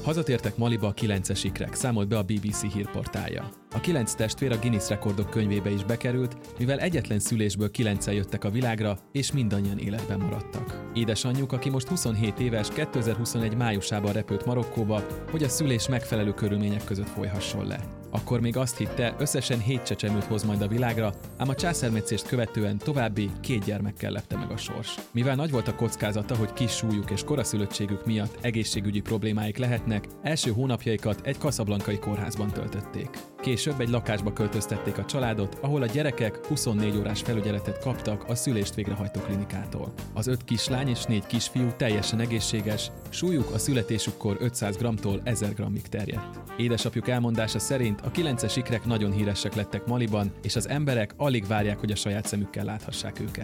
Hazatértek Maliba a 9-es ikrek, számolt be a BBC hírportálja. A 9 testvér a Guinness rekordok könyvébe is bekerült, mivel egyetlen szülésből 9-en jöttek a világra, és mindannyian életben maradtak. Édesanyjuk, aki most 27 éves, 2021 májusában repült Marokkóba, hogy a szülés megfelelő körülmények között folyhasson le. Akkor még azt hitte, összesen 7 csecsemőt hoz majd a világra, ám a császármetszést követően további 2 gyermekkel lepte meg a sors. Mivel nagy volt a kockázata, hogy kis súlyuk és koraszülöttségük miatt egészségügyi problémáik lehetnek, első hónapjaikat egy kaszablancai kórházban töltötték. Később egy lakásba költöztették a családot, ahol a gyerekek 24 órás felügyeletet kaptak a szülést végrehajtó klinikától. Az 5 kislány és 4 kisfiú teljesen egészséges, súlyuk a születésükkor 500 g-tól 1000 g-ig terjedt. Édesapjuk elmondása szerint a 9-es ikrek nagyon híresek lettek Maliban, és az emberek alig várják, hogy a saját szemükkel láthassák őket.